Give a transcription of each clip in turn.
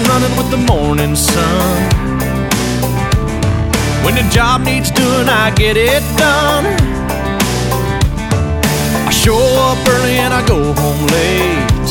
running with the morning sun. When the job needs doing, I get it done. I show up early and I go home late.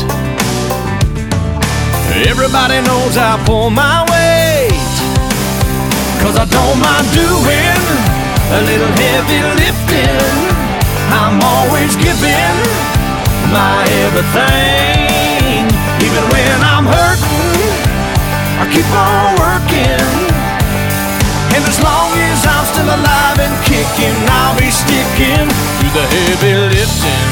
Everybody knows I pull my weight, 'cause I don't mind doing a little heavy lifting. I'm always giving my everything. Even when I'm hurting, I keep on working. And as long as I'm still alive and kicking, I'll be sticking to the heavy lifting.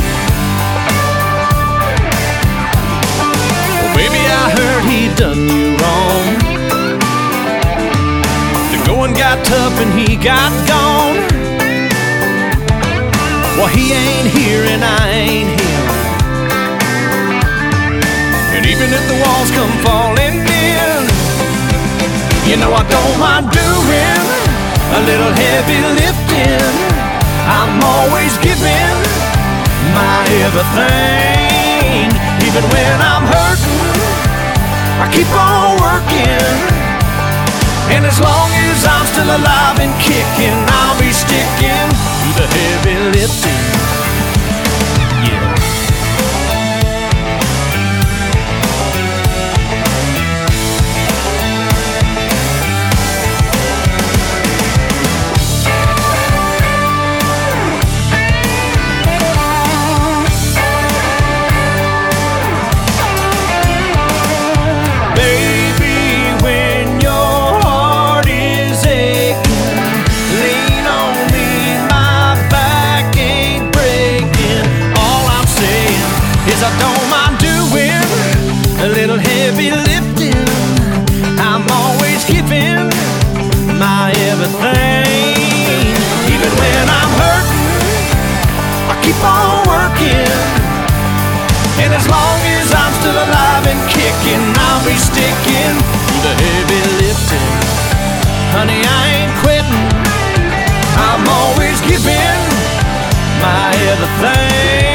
Oh, baby, I heard he done you wrong. The going got tough and he got gone. Well, he ain't here and I ain't him. And even if the walls come falling in, you know I don't mind doing a little heavy lifting. I'm always giving my everything. Even when I'm hurting, I keep on working. And as long as I'm still alive and kicking, I'll be sticking to the heavy lifting. Yeah. I don't mind doing a little heavy lifting. I'm always giving my everything. Even when I'm hurting, I keep on working. And as long as I'm still alive and kicking, I'll be sticking to the heavy lifting. Honey, I ain't quitting. I'm always giving my everything.